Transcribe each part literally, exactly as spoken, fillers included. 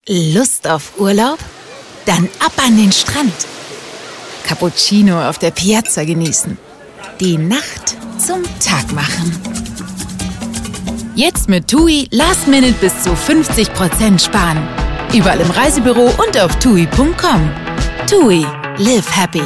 Lust auf Urlaub? Dann ab an den Strand. Cappuccino auf der Piazza genießen. Die Nacht zum Tag machen. Jetzt mit TUI Last Minute bis zu fünfzig Prozent sparen. Überall im Reisebüro und auf tui punkt com. TUI. Live happy.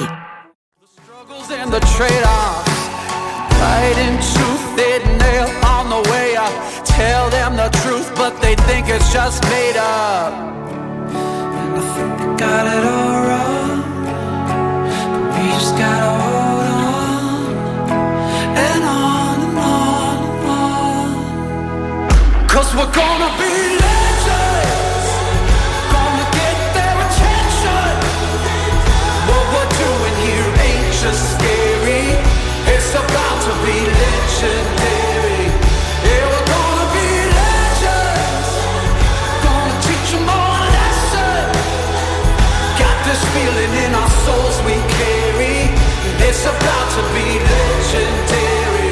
Tell them the truth, but they think it's just made up. And I think I got it all wrong, but we just gotta hold on, and on and on and on. Cause we're gonna be legends, gonna get their attention. What we're doing here ain't just scary, it's about to be legendary. Feeling in our souls we carry, it's about to be legendary.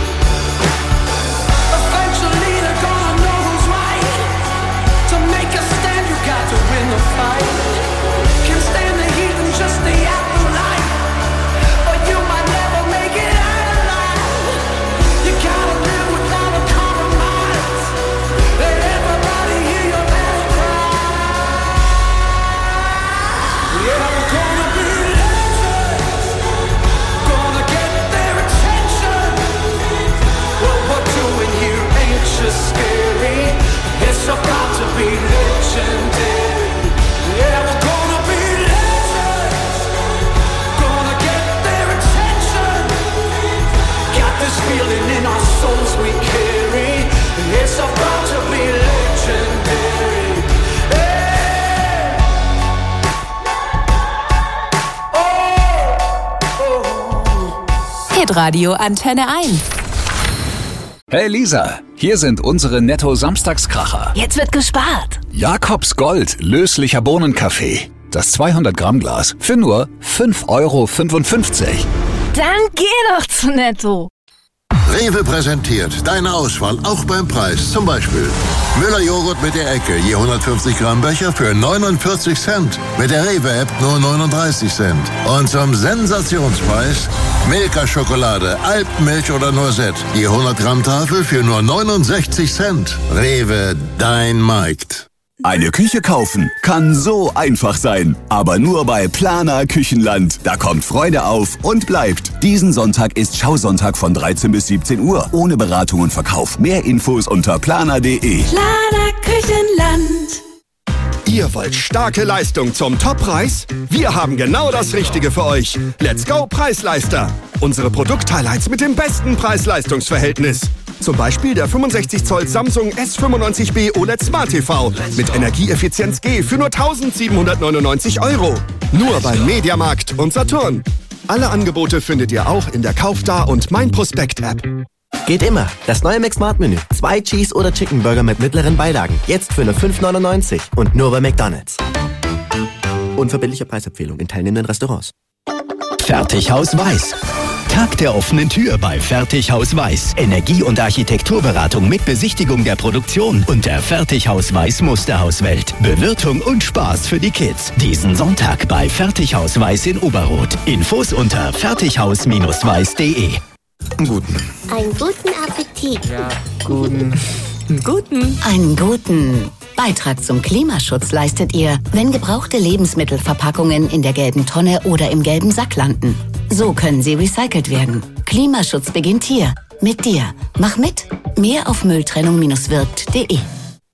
Eventually they're gonna know who's right. To make a stand you got to win the fight. Can't stand the heat and just the afterlife, or you might never make it out alive. You gotta live without a compromise. Let everybody hear your battle cry. Yeah, we're gonna be legends, gonna get their attention. What we're doing here ain't just scary, it's about to be legendary. Yeah, we're gonna be legends, gonna get their attention. Got this feeling in our souls we carry, it's about to be legendary. Radio Antenne eins. Hey Lisa, hier sind unsere Netto-Samstagskracher. Jetzt wird gespart. Jakobs Gold, löslicher Bohnenkaffee. Das zweihundert Gramm Glas für nur fünf Euro fünfundfünfzig. Dann geh doch zu Netto. Rewe präsentiert deine Auswahl auch beim Preis. Zum Beispiel Müller-Joghurt mit der Ecke, je hundertfünfzig Gramm Becher für neunundvierzig Cent. Mit der Rewe-App nur neununddreißig Cent. Und zum Sensationspreis Milka-Schokolade, Alpenmilch oder Noisette. Die hundert Gramm Tafel für nur neunundsechzig Cent. Rewe, dein Markt. Eine Küche kaufen kann so einfach sein, aber nur bei Planer Küchenland. Da kommt Freude auf und bleibt. Diesen Sonntag ist Schausonntag von dreizehn bis siebzehn Uhr. Ohne Beratung und Verkauf. Mehr Infos unter planer punkt de. Planer Küchenland. Ihr wollt starke Leistung zum Toppreis? Wir haben genau das Richtige für euch. Let's go Preisleister. Unsere Produkt-Highlights mit dem besten Preis-Leistungs-Verhältnis. Zum Beispiel der fünfundsechzig Zoll Samsung S fünfundneunzig B O L E D Smart T V mit Energieeffizienz G für nur eintausendsiebenhundertneunundneunzig Euro. Nur beim Mediamarkt und Saturn. Alle Angebote findet ihr auch in der Kauf da und Mein Prospekt App. Geht immer. Das neue McSmart-Menü. Zwei Cheese- oder Chicken Burger mit mittleren Beilagen. Jetzt für nur fünf neunundneunzig und nur bei McDonald's. Unverbindliche Preisempfehlung in teilnehmenden Restaurants. Fertighaus Weiß. Tag der offenen Tür bei Fertighaus Weiß. Energie- und Architekturberatung mit Besichtigung der Produktion und der Fertighaus Weiß Musterhauswelt. Bewirtung und Spaß für die Kids. Diesen Sonntag bei Fertighaus Weiß in Oberroth. Infos unter fertighaus weiß punkt de. Einen guten. Einen guten Appetit. Ja, guten. Einen guten. Einen guten. Beitrag zum Klimaschutz leistet ihr, wenn gebrauchte Lebensmittelverpackungen in der gelben Tonne oder im gelben Sack landen. So können sie recycelt werden. Klimaschutz beginnt hier. Mit dir. Mach mit. Mehr auf mülltrennung wirkt punkt de.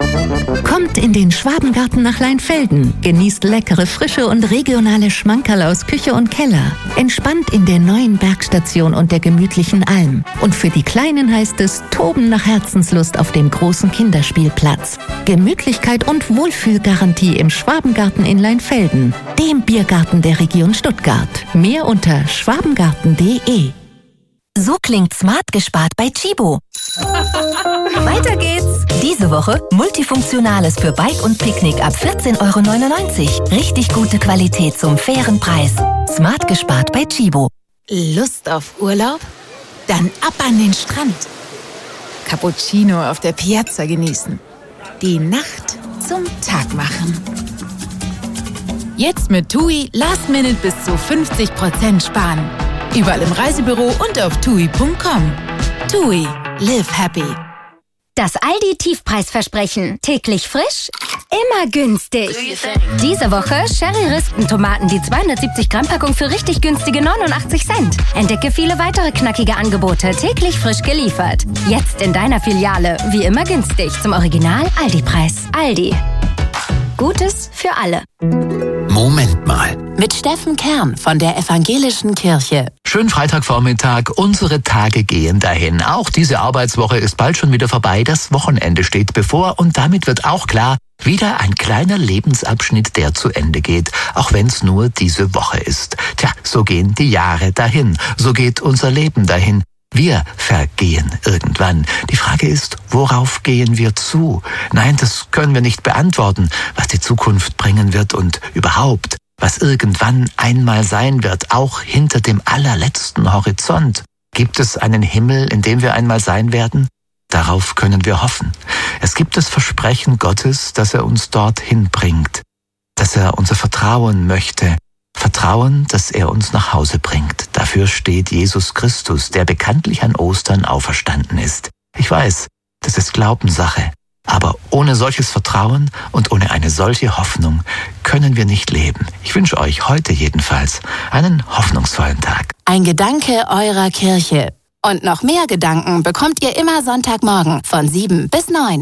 Kommt in den Schwabengarten nach Leinfelden. Genießt leckere, frische und regionale Schmankerl aus Küche und Keller. Entspannt in der neuen Bergstation und der gemütlichen Alm. Und für die Kleinen heißt es Toben nach Herzenslust auf dem großen Kinderspielplatz. Gemütlichkeit und Wohlfühlgarantie im Schwabengarten in Leinfelden. Dem Biergarten der Region Stuttgart. Mehr unter schwabengarten punkt de. So klingt smart gespart bei Chibo. Weiter geht's. Diese Woche Multifunktionales für Bike und Picknick ab vierzehn Euro neunundneunzig. Richtig gute Qualität zum fairen Preis. Smart gespart bei Chibo. Lust auf Urlaub? Dann ab an den Strand. Cappuccino auf der Piazza genießen. Die Nacht zum Tag machen. Jetzt mit TUI Last Minute bis zu fünfzig Prozent sparen. Überall im Reisebüro und auf tui punkt com. TUI, live happy. Das Aldi-Tiefpreisversprechen. Täglich frisch, immer günstig. Diese Woche Sherry-Rispen-Tomaten, die zweihundertsiebzig Gramm Packung für richtig günstige neunundachtzig Cent. Entdecke viele weitere knackige Angebote, täglich frisch geliefert. Jetzt in deiner Filiale, wie immer günstig, zum Original Aldi-Preis. Aldi. Gutes für alle. Moment mal. Mit Steffen Kern von der Evangelischen Kirche. Schönen Freitagvormittag. Unsere Tage gehen dahin. Auch diese Arbeitswoche ist bald schon wieder vorbei. Das Wochenende steht bevor und damit wird auch klar, wieder ein kleiner Lebensabschnitt, der zu Ende geht, auch wenn es nur diese Woche ist. Tja, so gehen die Jahre dahin. So geht unser Leben dahin. Wir vergehen irgendwann. Die Frage ist, worauf gehen wir zu? Nein, das können wir nicht beantworten, was die Zukunft bringen wird und überhaupt, was irgendwann einmal sein wird, auch hinter dem allerletzten Horizont. Gibt es einen Himmel, in dem wir einmal sein werden? Darauf können wir hoffen. Es gibt das Versprechen Gottes, dass er uns dorthin bringt, dass er unser Vertrauen möchte. Vertrauen, dass er uns nach Hause bringt. Dafür steht Jesus Christus, der bekanntlich an Ostern auferstanden ist. Ich weiß, das ist Glaubenssache. Aber ohne solches Vertrauen und ohne eine solche Hoffnung können wir nicht leben. Ich wünsche euch heute jedenfalls einen hoffnungsvollen Tag. Ein Gedanke eurer Kirche. Und noch mehr Gedanken bekommt ihr immer Sonntagmorgen von sieben bis neun.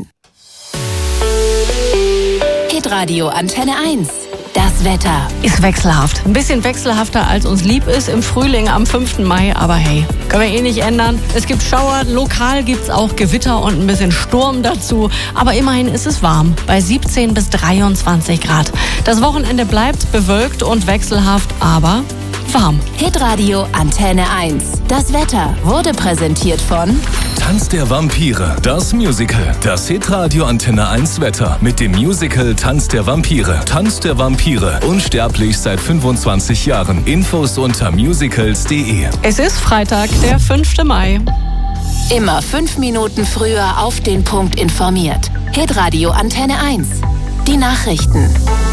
Hitradio Antenne eins. Das Wetter ist wechselhaft. Ein bisschen wechselhafter, als uns lieb ist im Frühling am fünften Mai. Aber hey, können wir eh nicht ändern. Es gibt Schauer, lokal gibt es auch Gewitter und ein bisschen Sturm dazu. Aber immerhin ist es warm, bei siebzehn bis dreiundzwanzig Grad. Das Wochenende bleibt bewölkt und wechselhaft, aber warm. Hitradio Antenne eins. Das Wetter wurde präsentiert von Tanz der Vampire, das Musical. Das Hitradio Antenne eins Wetter mit dem Musical Tanz der Vampire. Tanz der Vampire, unsterblich seit fünfundzwanzig Jahren. Infos unter musicals punkt de. Es ist Freitag, der fünfte Mai. Immer fünf Minuten früher auf den Punkt informiert. Hitradio Antenne eins. Die Nachrichten.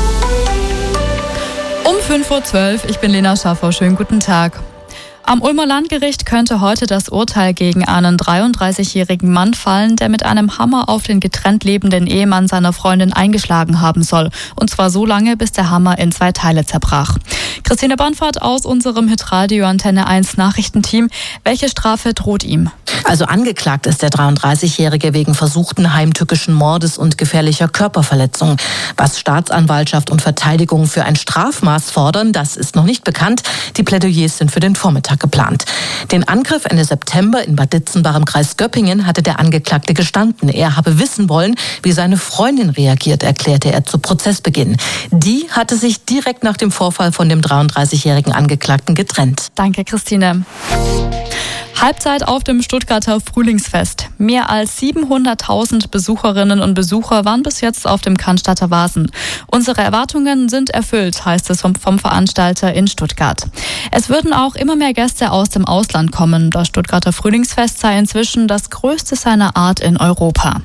Um fünf Uhr zwölf, ich bin Lena Schaffer, schönen guten Tag. Am Ulmer Landgericht könnte heute das Urteil gegen einen dreiunddreißigjährigen Mann fallen, der mit einem Hammer auf den getrennt lebenden Ehemann seiner Freundin eingeschlagen haben soll. Und zwar so lange, bis der Hammer in zwei Teile zerbrach. Christine Bonfahrt aus unserem Hitradio Antenne eins Nachrichtenteam. Welche Strafe droht ihm? Also angeklagt ist der dreiunddreißigjährige wegen versuchten heimtückischen Mordes und gefährlicher Körperverletzung. Was Staatsanwaltschaft und Verteidigung für ein Strafmaß fordern, das ist noch nicht bekannt. Die Plädoyers sind für den Vormittag geplant. Den Angriff Ende September in Bad Ditzenbach im Kreis Göppingen hatte der Angeklagte gestanden. Er habe wissen wollen, wie seine Freundin reagiert, erklärte er zu Prozessbeginn. Die hatte sich direkt nach dem Vorfall von dem dreiunddreißigjährigen Angeklagten getrennt. Danke, Christine. Halbzeit auf dem Stuttgarter Frühlingsfest. Mehr als siebenhunderttausend Besucherinnen und Besucher waren bis jetzt auf dem Cannstatter Wasen. Unsere Erwartungen sind erfüllt, heißt es vom, vom Veranstalter in Stuttgart. Es würden auch immer mehr Gäste aus dem Ausland kommen. Das Stuttgarter Frühlingsfest sei inzwischen das größte seiner Art in Europa.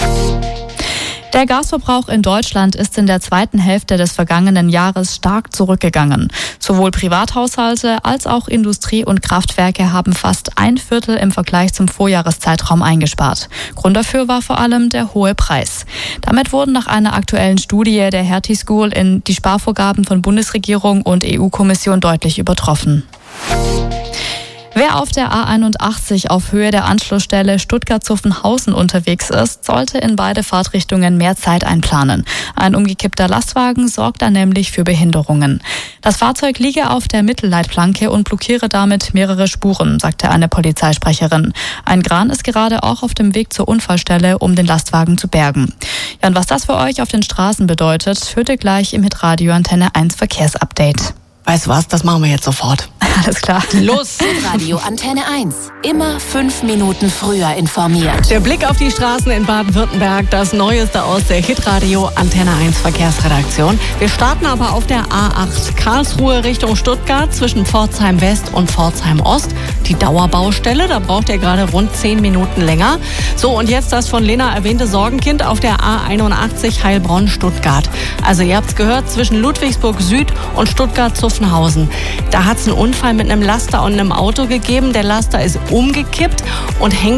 Der Gasverbrauch in Deutschland ist in der zweiten Hälfte des vergangenen Jahres stark zurückgegangen. Sowohl Privathaushalte als auch Industrie und Kraftwerke haben fast ein Viertel im Vergleich zum Vorjahreszeitraum eingespart. Grund dafür war vor allem der hohe Preis. Damit wurden nach einer aktuellen Studie der Hertie School in die Sparvorgaben von Bundesregierung und E U-Kommission deutlich übertroffen. Wer auf der A einundachtzig auf Höhe der Anschlussstelle Stuttgart-Zuffenhausen unterwegs ist, sollte in beide Fahrtrichtungen mehr Zeit einplanen. Ein umgekippter Lastwagen sorgt dann nämlich für Behinderungen. Das Fahrzeug liege auf der Mittelleitplanke und blockiere damit mehrere Spuren, sagte eine Polizeisprecherin. Ein Kran ist gerade auch auf dem Weg zur Unfallstelle, um den Lastwagen zu bergen. Ja, und was das für euch auf den Straßen bedeutet, hört ihr gleich im Hitradio Antenne eins Verkehrsupdate. Weißt du was, das machen wir jetzt sofort. Alles klar. Los! Radio Antenne eins. Immer fünf Minuten früher informiert. Der Blick auf die Straßen in Baden-Württemberg, das Neueste aus der Hitradio Antenne eins Verkehrsredaktion. Wir starten aber auf der A acht Karlsruhe Richtung Stuttgart zwischen Pforzheim West und Pforzheim Ost. Die Dauerbaustelle, da braucht ihr gerade rund zehn Minuten länger. So, und jetzt das von Lena erwähnte Sorgenkind auf der A einundachtzig Heilbronn-Stuttgart. Also ihr habt's gehört, zwischen Ludwigsburg Süd und Stuttgart-Zuffenhausen. Da hat's einen Unfall mit einem Laster und einem Auto gegeben. Der Laster ist umgekippt und hängt